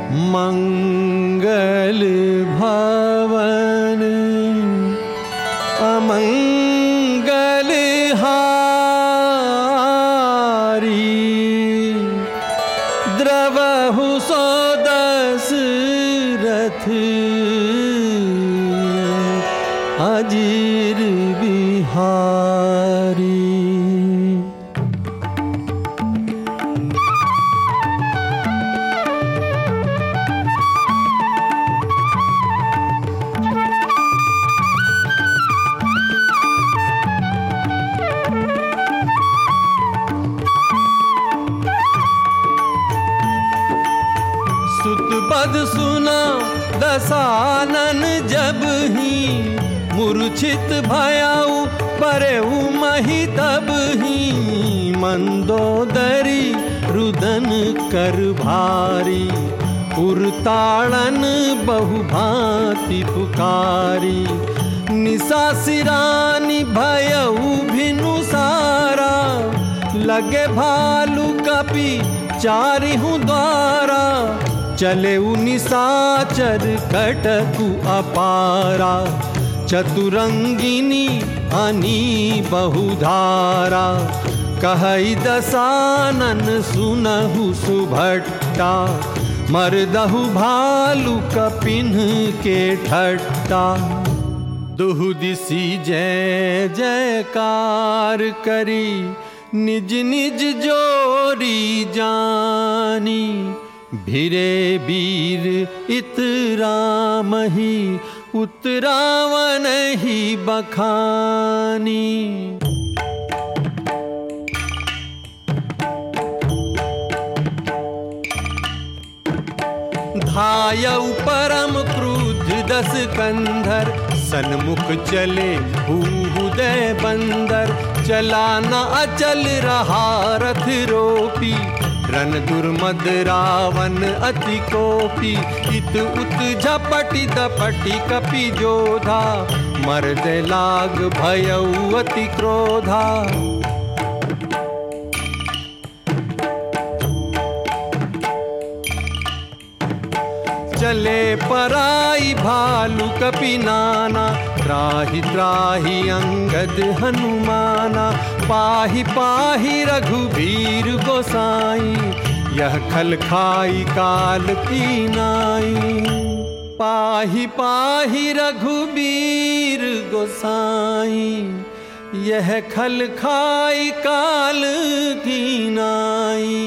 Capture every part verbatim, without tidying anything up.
मंगल भवन अमंगल हारी, द्रवहु सो दशरथ अजीर बिहारी। सुतबद सुना दसानन जब ही, मूर्छित भयाऊ परेऊ मही तब ही। मंदोदरी रुदन कर भारी, उरताड़न बहुभांति पुकारी। निशा सिरानी भयऊ भिनु सारा, लगे भालू कपि चारिहु द्वारा। चले निशाचर कटकु अपारा, चतुरंगिनी अनी बहुधारा। कहई दसानन सुनहु सुभट्टा, मरदहु भालू कपिन के ठट्टा। दुहु दिसी जय जयकार करी, निज निज जोरी जानी। भिरे वीर इतरामहि, उतरावन ही बखानी। धायउ परम क्रुद्ध दस कंधर, सन्मुख चले हुहुदय बंदर। चला न अचल रहा रथ रोपी, रन दुर्मद रावण अति कोपी। इत उत झपटी दपटी कपि जोधा, मर्द लाग भयउ अति क्रोधा। चले पराई भालू कपि नाना, त्राहि त्राहि अंगद हनुमाना। पाहि पाहि रघुबीर गोसाई, यह खल खाई काल की नाई। पाहि पाहि रघुबीर गोसाई, यह खल खाई काल की नाई।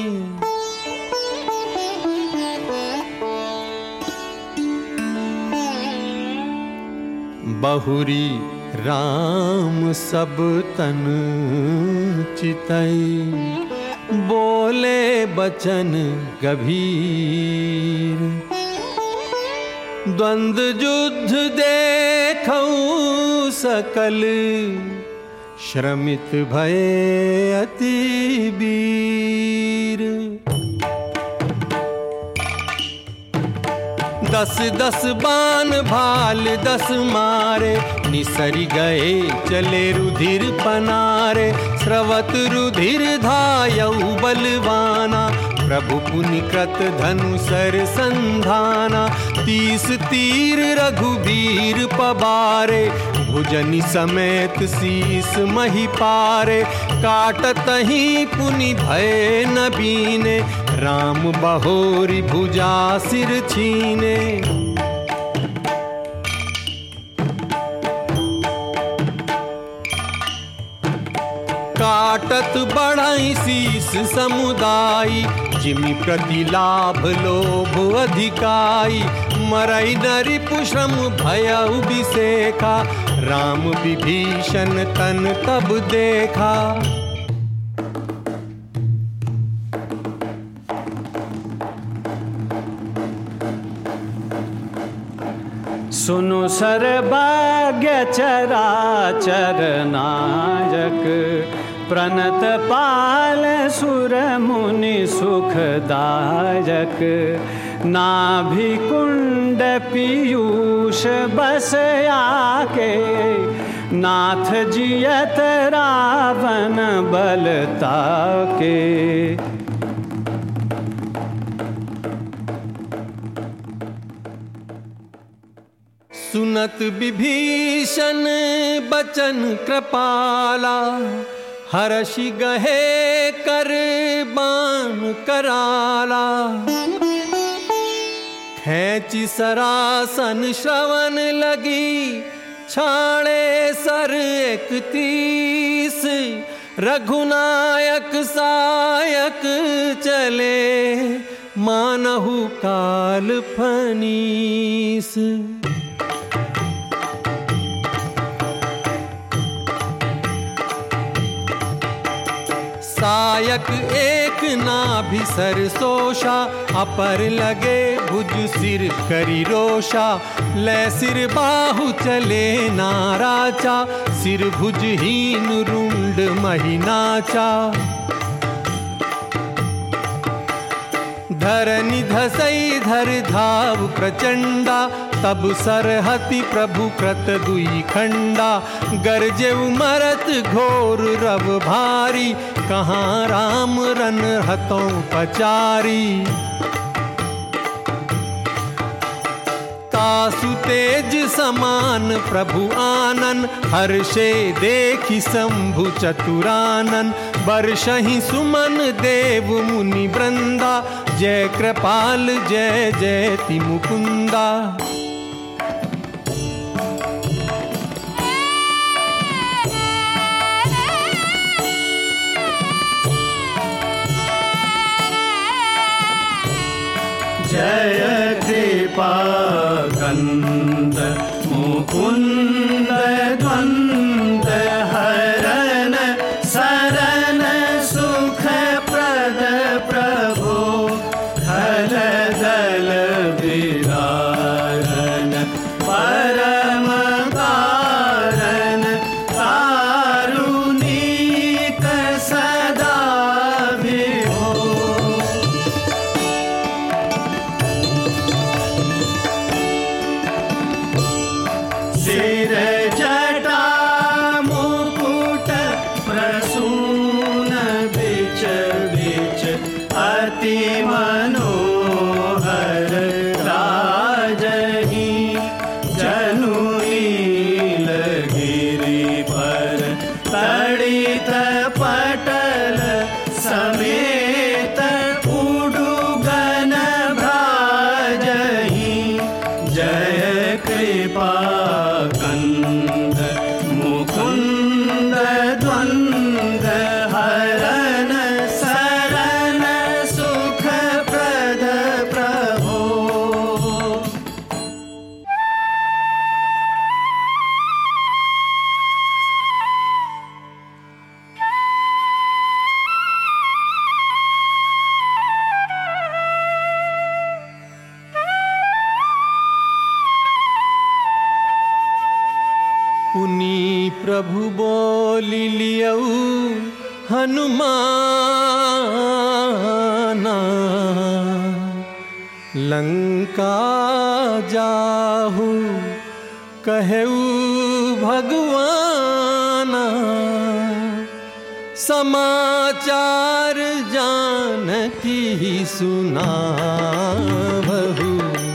बहुरी राम सब तन चितई, बोले बचन गभीर। द्वंद युद्ध देखऊं सकल, श्रमित भये अति वीर। दस दस बाण भाल दस मारे, निसरी गए चले रुधिर पनारे। स्रवत रुधिर धायऊ बलवाना, प्रभु पुनि कृत धनुसर संधाना। तीस तीर रघुबीर पबारे, भुजनि समेत शीस मही पारे। काटत ही पुनि भय न बीने, राम बहोरी भुजा सिर छीने। काटत बढ़ई शीस समुदाई, जिमि प्रति लाभ लोभ अधिकाई। मरई नरि पुश्रम भयउ बिसेखा, राम विभीषण तन तब देखा। सुनु सर्वज्ञ चराचर नायक, प्रणत पाल सुर मुनि सुखदायक। नाभि कुंड पीयूष बस आके, नाथ जियत रावण बल ताके। सुनत विभीषण बचन कृपाला, हर्षि गहे कर बाण कराला। खेची सरासन श्रवण लगी, छाड़े सर इकतीस। रघुनायक सायक चले, मानहु काल फनीस। सायक एक नाभि सरसोषा, अपर लगे भुज सिर करी रोषा। ले सिर बाहु चले नाराचा, सिर भुजहीन रुंड महिनाचा। धरनि धसई धर धाव प्रचंडा, तब सरहति प्रभु कृत दुई खंडा। गरजे उमरत घोर रव भारी, कहाँ राम रन हतों पचारी। तासु तेज समान प्रभु आनन, हर्षे देखि शंभु चतुरानन। बरसहि सुमन देव मुनि वृंदा, जय कृपाल जय जयति मुकुंदा। जय कृपा कंद मुकुंद द्वंद हरन, शरण सुख प्रद प्रभो हल दल विदारन। परम कारण कारुणिक सदा विभो। सिर जटा मुकुट प्रसून बिच बिच, अति मनोहर राजहि। जनु नीलगिरि पर तड़ित पटल समेत, उडुगन भ्राजहि। जय कृपा कंद मुकुंद द्वंद हरन, शरण सुख प्रद प्रभो। पुनि प्रभु बोलि लियऊ हनुमाना, लंका जाहु कहऊ भगवाना। समाचार जानकी सुनावहु,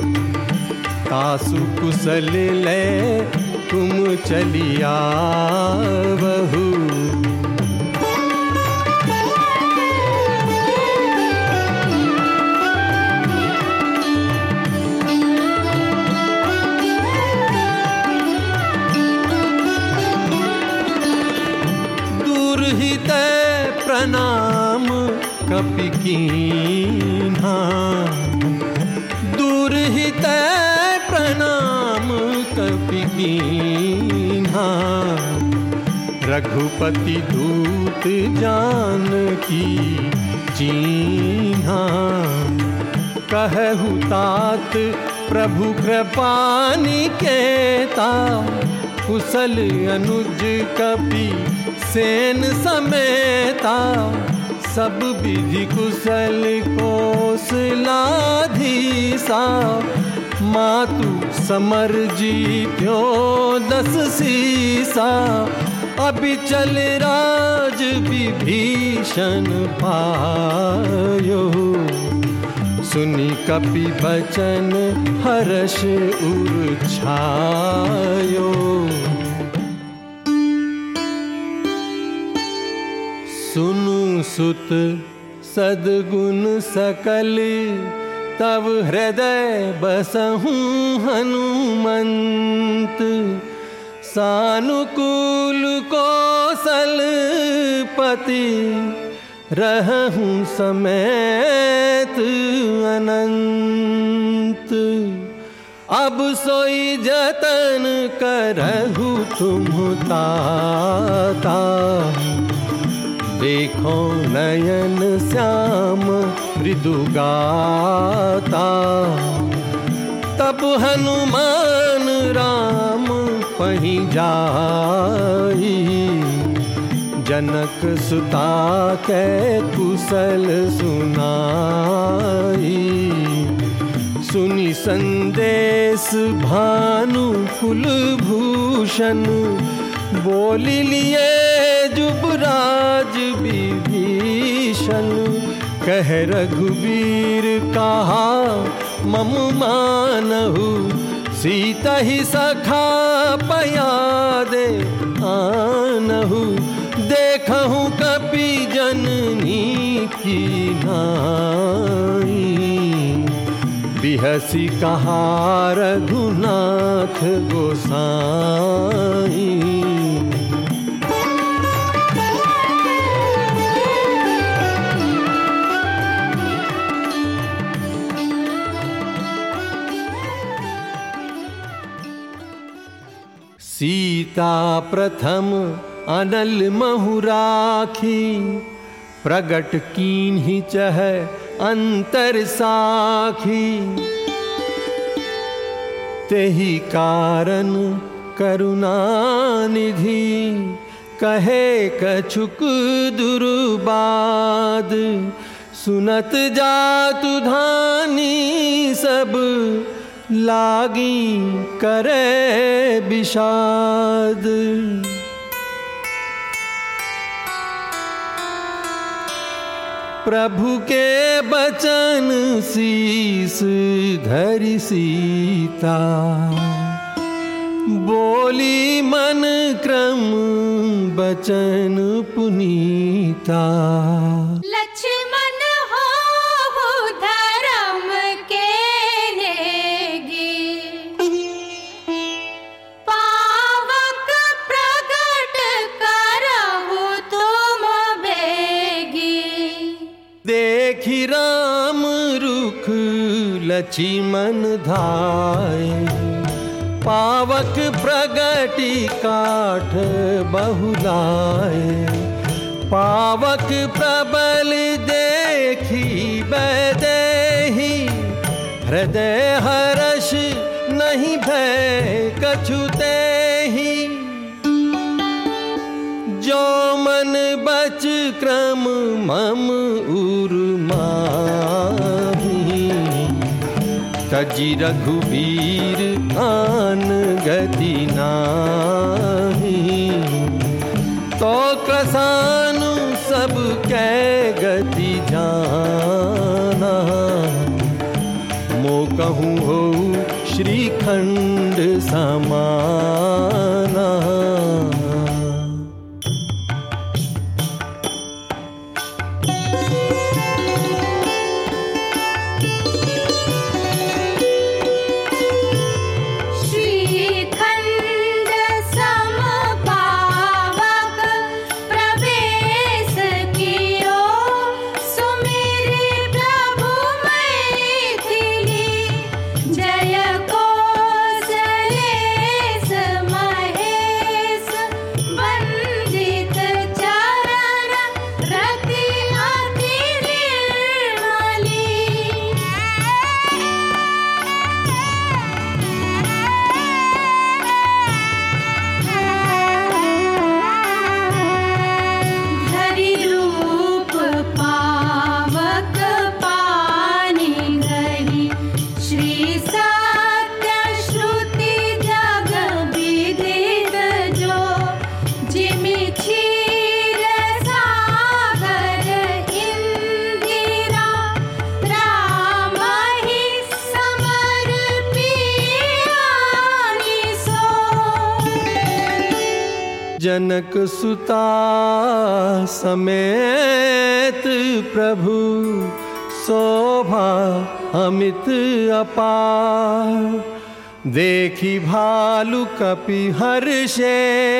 तासु कुशल ले तुम चलिया बहू। दूर ही तय प्रणाम कपि कीन्हा, दूर ही तय प्रणाम कपि कीन्हा। रघुपति दूत जानकी चीन्हा, कहहु तात प्रभु कृपा निकेता। कुशल अनुज कपि सेन समेता, सब विधि कुशल कौशलाधीसा। मातु समर जीत्यो दस सीसा, अबिचल राज विभीषण पायो। सुनी कपि बचन हर्ष उर छायो। सुनु सुत सद्गुण सकल तब हृदय बसहु हनुमंत। सानुकूल कौशल पति रहूं समेत अनंत। अब सोई जतन करहु तुम ताता। देखो नयन श्याम मृदु गाता। तब हनुमान राम पहि जाई। जनक सुता के कुशल सुनाई। सुनि संदेश भानु कुलभूषण। बोली लिए जुबराज विभीषण। कह रघुबीर कहा मम मानहु। सीता ही सखा पयादे आनहु। देखहु कपि जननी की नाई। बिहसी कहा रघुनाथ गोसाई। सीता प्रथम अनल महु राखी। प्रगट कीन्ही चह अंतर साखी। तेहि कारण करुणा निधि। कहे कछुक दुर्बाद। सुनत जातु धानी सब। लागी करे विषाद। प्रभु के बचन शीस धरि सीता। बोली मन क्रम बचन पुनीता। लक्ष्मण हो धर्म के नेगी। पावक प्रगट करहु तुम बेगी। देखि राम रुख लक्ष्मण धाय। पावक प्रगति काठ बहुलाए। पावक प्रबल देखी बैदेही। हृदय हर्ष नहीं भय कछु तेहि। जो मन बच क्रम मम उर्माही। तजी रघुबीर आन गति नाही। तो क्रसानु सब कै गति जाना। मो कहूँ हो श्रीखंड समाना। जय कौशलेश महेश। जनक सुता समेत प्रभु शोभा अमित अपार। देखी भालु कपि हर्षे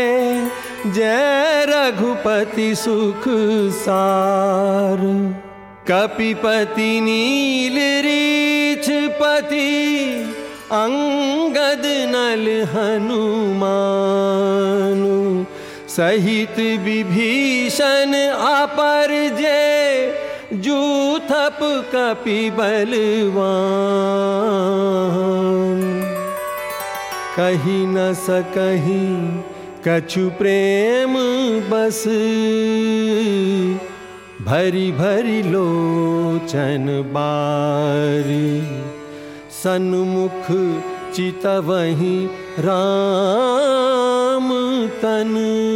जय रघुपति सुख सार। कपिपति नील रीछ पति अंगद नल हनुमानु। सहित विभीषण अपर जय जूथप कपि बलवान। कही न सकही कछु प्रेम बस भरी भरी लोचन बारी। सन्मुख चितवहि राम तन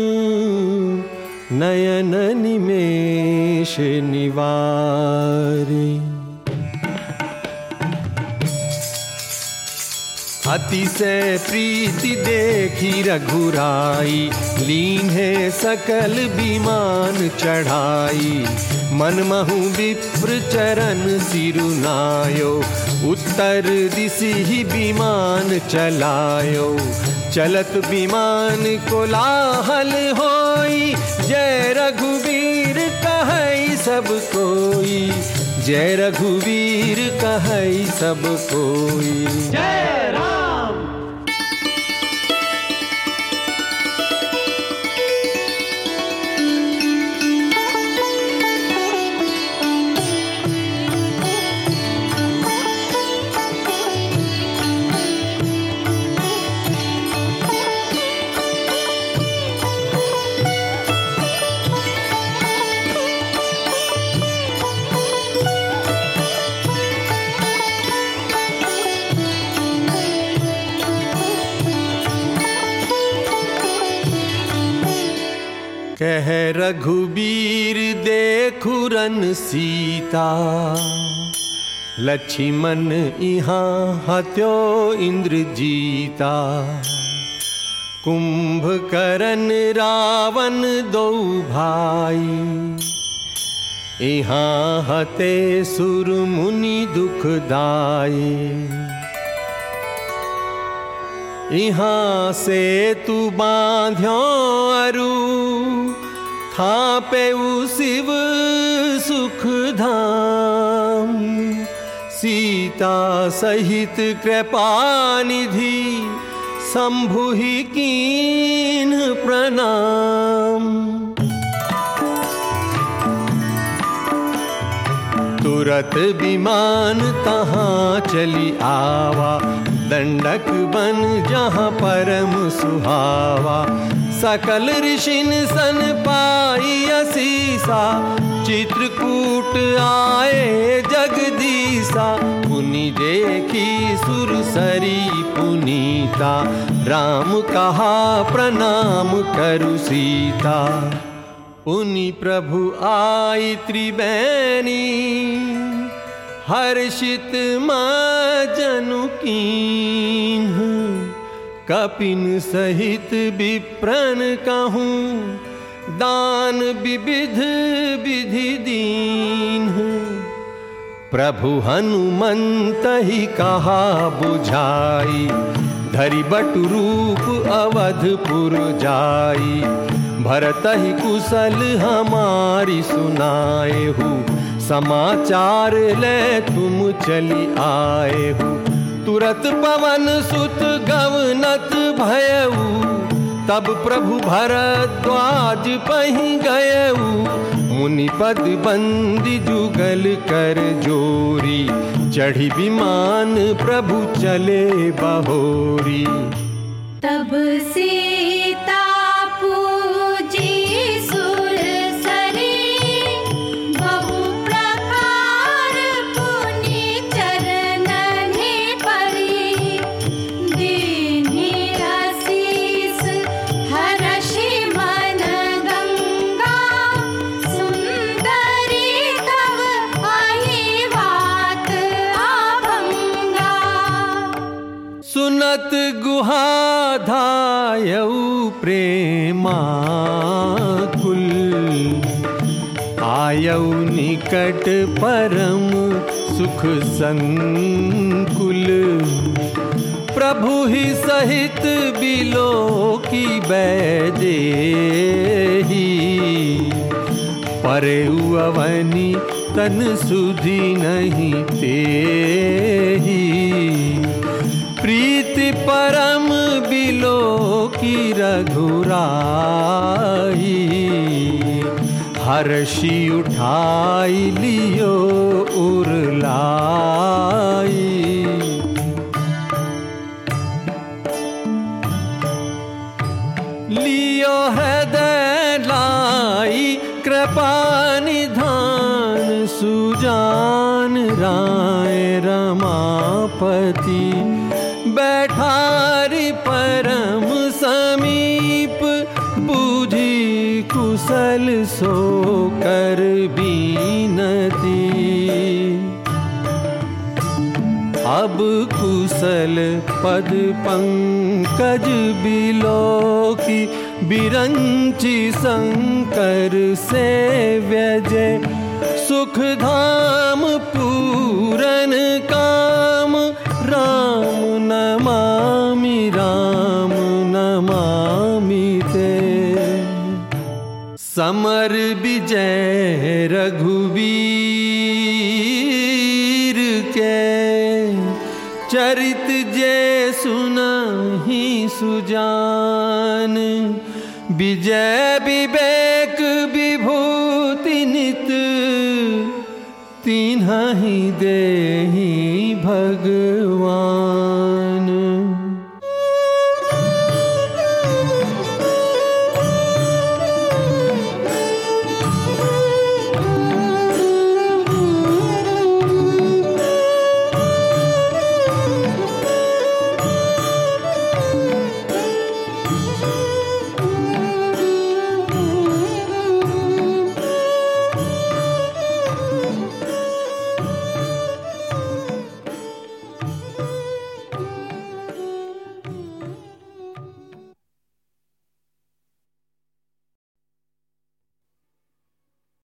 नयन निमेष निवारी। अतिशय प्रीति देखी रघुराई लीन्हे सकल विमान चढ़ाई। मनमहु विप्र चरण सिरुनायो उत्तर दिशि ही विमान चलायो। चलत विमान कोलाहल होई जय रघुवीर कहई सब कोई। जय रघुवीर कहई सब कोई। जय राम। कह रघुबीर देखु रन सीता। लक्ष्मण इहाँ हत्यो इंद्र जीता। कुंभकर्ण रावण दो भाई। इहाँ हते सुर मुनि दुखदाई। इहाँ से तू बांध्यो अरु थापे शिव सुख धाम। सीता सहित कृपा निधि शंभु ही कीन प्रणाम। तुरत विमान तहाँ चली आवा। दंडक बन जहाँ परम सुहावा। सकल ऋषिन सन पाई असीसा। चित्रकूट आए जगदीसा। पुनि देखी सुरसरी पुनीता। राम कहा प्रणाम करु सीता। पुनि प्रभु आई त्रिबैनी। हर्षित माँ जनु कीन्ह। कपिन सहित विप्रन कहूँ दान विविध विधि दीन्ह। प्रभु हनुमंत ही कहा बुझाई। धरि बटु रूप अवधपुर जाई। भरत ही कुशल हमारी सुनाए हूँ। समाचार ले तुम चली आए हो। तुरत पवन सुत गवनत भयऊ। तब प्रभु भरद्वाज पहि गयऊ। मुनि पद बंदी जुगल कर जोरी। चढ़ी विमान प्रभु चले बहोरी। तब सीता पूजी सुरसरी। बहु प्रकार पुनि चरणनि परी। दीन्हि आशीष हरषि मन गंगा। सुंदरी तव आहि बात आभंगा। सुन सुनत गुहा धायऊ प्रेमाकुल, आयऊ निकट परम सुख संकुल। प्रभु ही सहित बिलो की बैदेही, परेउ अवनी तन सुधि नहीं तेही। प्रीति परम बिलो की रघुराई, हर्षि उठाई लियो उरलाई। लियो हृदय लाई कृपा निधान, सुजान राय रमापति। बैठारी परम समीप, बूझी कुशल सो कर बीनती। अब कुशल पद पंकज बिलो की, बिरंची शंकर से व्यजय। सुख धाम पूरन काम, राम नमामि राम नमामि ते। समर विजय रघुवीर के, चरित जे सुनाहि सुजान। विजय विवेक विभूति नित, तिन्हि देहि भगवान।